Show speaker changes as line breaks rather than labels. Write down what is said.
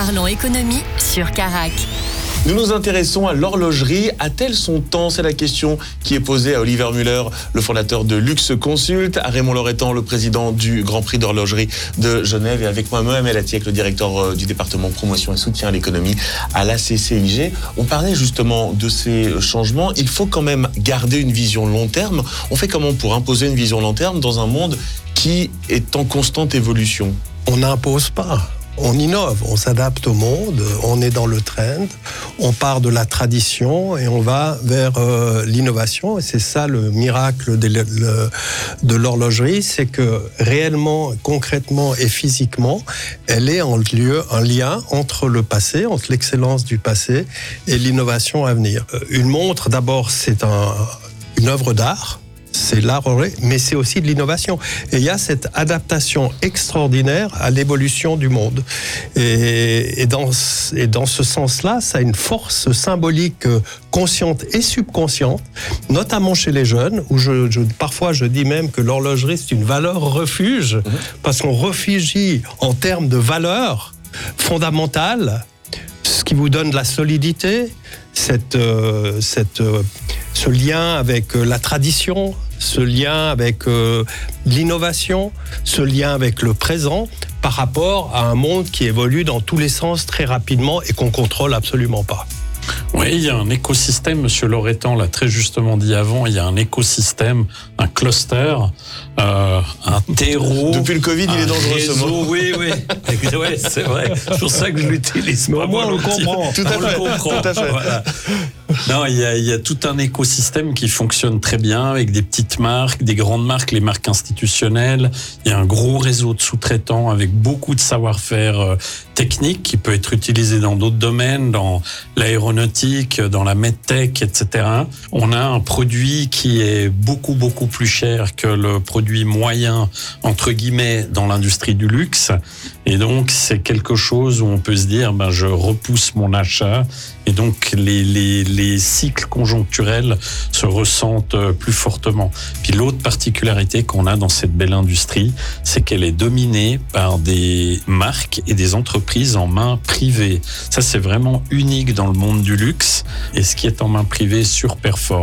Parlons économie sur Carac.
Nous nous intéressons à l'horlogerie. A-t-elle son temps? C'est la question qui est posée à Oliver Müller, le fondateur de Luxe Consult, à Raymond Loretan, le président du Grand Prix d'horlogerie de Genève, et avec moi, Mohamed Atiek, le directeur du département promotion et soutien à l'économie à la CCIG. On parlait justement de ces changements. Il faut quand même garder une vision long terme. On fait comment pour imposer une vision long terme dans un monde qui est en constante évolution?
On n'impose pas. On innove, on s'adapte au monde, on est dans le trend, on part de la tradition et on va vers l'innovation. Et c'est ça le miracle de l'horlogerie, c'est que réellement, concrètement et physiquement, elle est en lien entre le passé, entre l'excellence du passé et l'innovation à venir. Une montre, d'abord, c'est une œuvre d'art. C'est l'art, mais c'est aussi de l'innovation. Et il y a cette adaptation extraordinaire à l'évolution du monde. Et dans ce sens-là, ça a une force symbolique consciente et subconsciente, notamment chez les jeunes, où parfois je dis même que l'horlogerie, c'est une valeur refuge, parce qu'on réfugie en termes de valeurs fondamentales, ce qui vous donne de la solidité, ce lien avec la tradition, ce lien avec l'innovation, ce lien avec le présent, par rapport à un monde qui évolue dans tous les sens très rapidement et qu'on contrôle absolument pas.
Oui, il y a un écosystème, Monsieur Loretan l'a très justement dit avant, il y a un écosystème, un cluster, un terreau.
Depuis le Covid, il est dangereux
réseau,
ce mot.
Oui, c'est vrai. C'est pour ça que je l'utilise.
Mais au moins, on le comprend.
Tout à fait.
Voilà. Non, il y a tout un écosystème qui fonctionne très bien avec des petites marques, des grandes marques, les marques institutionnelles. Il y a un gros réseau de sous-traitants avec beaucoup de savoir-faire technique qui peut être utilisé dans d'autres domaines, dans l'aéronautique, dans la medtech, etc. On a un produit qui est beaucoup plus cher que le produit moyen, entre guillemets, dans l'industrie du luxe. Et donc, c'est quelque chose où on peut se dire, je repousse mon achat. Et donc, les cycles conjoncturels se ressentent plus fortement. Puis l'autre particularité qu'on a dans cette belle industrie, c'est qu'elle est dominée par des marques et des entreprises en main privée. Ça, c'est vraiment unique dans le monde du luxe. Et ce qui est en main privée surperforme.